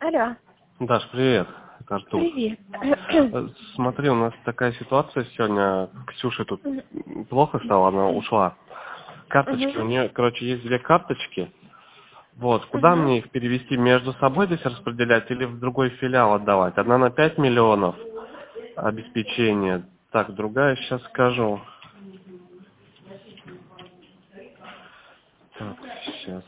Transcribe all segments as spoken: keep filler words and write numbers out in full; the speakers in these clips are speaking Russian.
Алло. Даш, привет. Это Артур. Привет. Э, Смотри, у нас такая ситуация сегодня. Ксюше тут плохо стало, она ушла. Карточки, у Угу. нее, короче, есть две карточки. Вот, куда Угу. мне их перевести? Между собой здесь распределять или в другой филиал отдавать? Одна на пять миллионов обеспечение. Так, другая, сейчас скажу. Так, сейчас.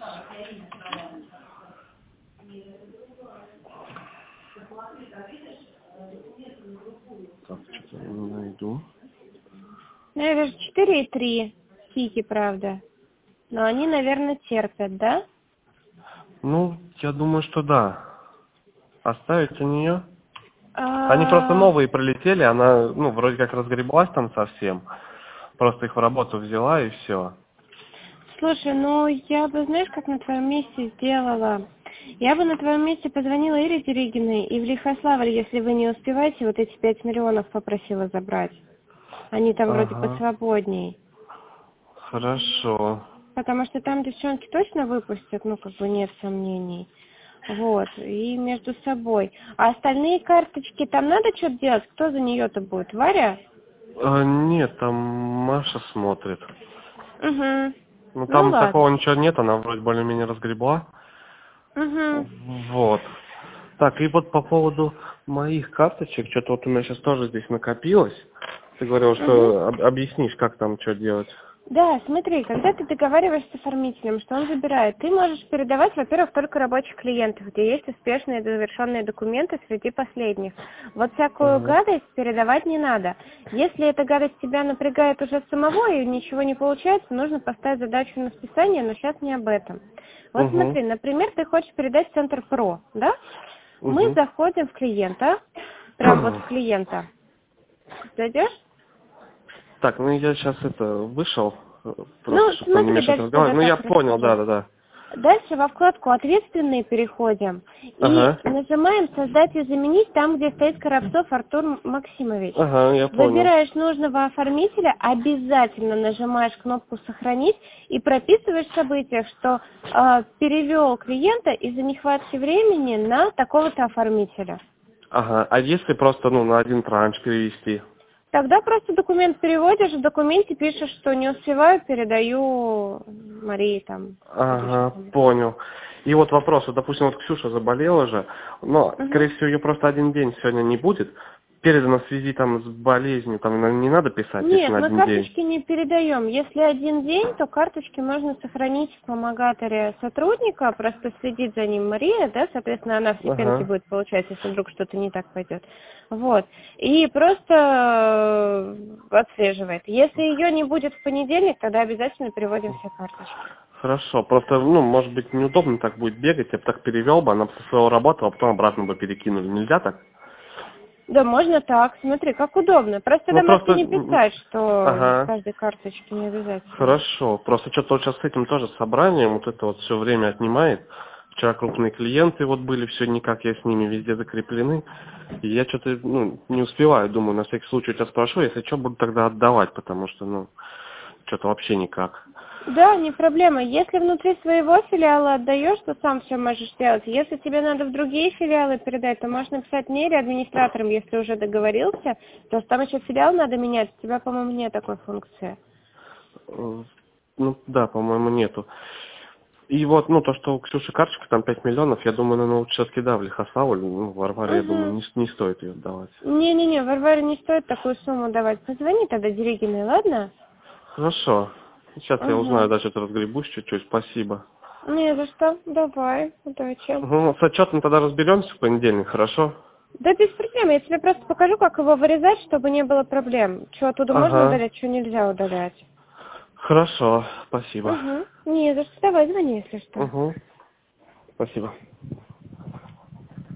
Так, что-то не найду. Ну, я вижу четыре и три кики, правда. Но они, наверное, терпят, да? Ну, я думаю, что да. Оставить у нее? Они просто А, новые пролетели, она, ну, вроде как разгреблась там совсем. Просто их в работу взяла и все. Слушай, ну я бы, знаешь, как на твоем месте сделала? Я бы на твоем месте позвонила Ире Дерегиной и в Лихославль, если вы не успеваете, вот эти пять миллионов попросила забрать. Они там вроде Ага, посвободней. хорошо. Потому что там девчонки точно выпустят, ну, как бы нет сомнений. Вот, и между собой. А остальные карточки, там надо что-то делать? Кто за нее-то будет? Варя? А, нет, там Маша смотрит. Угу. Ну, Ну, там такого ладно. ничего нет, она вроде более-менее разгребла. Угу. Вот. Так, и вот по поводу моих карточек, что-то вот у меня сейчас тоже здесь накопилось. Ты говорил, Угу. что об- объяснишь, как там что делать. Да, смотри, когда ты договариваешься с оформителем, что он забирает, ты можешь передавать, во-первых, только рабочих клиентов, где есть успешные завершенные документы среди последних. Вот всякую Ага. гадость передавать не надо. Если эта гадость тебя напрягает уже самого и ничего не получается, нужно поставить задачу на списание, но сейчас не об этом. Вот Угу. смотри, например, ты хочешь передать в Центр Про, да? Мы Угу. заходим в клиента, прям вот в клиента. Зайдешь? Так, ну я сейчас это вышел, э, просто Ну, чтобы там не смотри, мешать дальше разговаривать. тогда Ну я так понял, да, расскажу. да, да. Дальше во вкладку «Ответственные» переходим и Ага, нажимаем «Создать и заменить» там, где стоит Коробцов Артур Максимович. ага, я понял. Выбираешь нужного оформителя, обязательно нажимаешь кнопку «Сохранить» и прописываешь в событиях, что э, перевел клиента из-за нехватки времени на такого-то оформителя. Ага, а если просто, ну, на один транш перевести? Тогда просто документ переводишь, в документе пишешь, что не успеваю, передаю Марии там или еще Ага, кому-то. понял. И вот вопрос, вот, допустим, вот Ксюша заболела же, но, Мгм. скорее всего, ее просто один день сегодня не будет. Передано в связи там с болезнью, там на- не надо писать, если Нет, на мы один день. карточки не передаем. Если один день, то карточки можно сохранить в помогаторе сотрудника, просто следит за ним Мария, да, соответственно, она все пенки Ага. будет получать, если вдруг что-то не так пойдет. Вот. И просто э, отслеживает. Если ее не будет в понедельник, тогда обязательно переводим все карточки. Хорошо, просто, ну, может быть, неудобно так будет бегать, я бы так перевел бы, она бы со своего работала, а потом обратно бы перекинули. Нельзя так? Да, можно так. Смотри, как удобно. Просто Ну, тогда можете просто, не м, писать, что с ага, каждой карточки не обязательно. хорошо. Просто что-то вот сейчас с этим тоже собранием, вот это вот все время отнимает. Вчера крупные клиенты вот были, все никак, я с ними везде закреплены. И я что-то, ну, не успеваю, думаю, на всякий случай у тебя спрошу, если что, буду тогда отдавать, потому что, ну, что-то вообще никак. Да, не проблема. Если внутри своего филиала отдаешь, то сам все можешь делать. Если тебе надо в другие филиалы передать, то можешь написать мне или администраторам, если уже договорился. Потому что там еще филиал надо менять. У тебя, по-моему, нет такой функции. Э, Ну, да, по-моему, нету. И вот, ну, то, что у Ксюши карточка там пять миллионов, я думаю, наверное, лучше все-таки, да, в Лихославль, ну, Варваре, я думаю, Угу. не, не стоит ее отдавать. Не-не-не, Варваре не стоит такую сумму давать. Позвони тогда Дерегиной, ладно? Хорошо. Сейчас я узнаю, Угу. да, что-то разгребусь чуть-чуть, спасибо. Не за что. Давай. Удачи. Угу, с отчетом тогда разберемся в понедельник, хорошо? Да без проблем. Я тебе просто покажу, как его вырезать, чтобы не было проблем. Что оттуда можно Ага. удалять, что нельзя удалять. Хорошо, спасибо. Угу. Не за что. Давай, звони, если что. Угу, спасибо.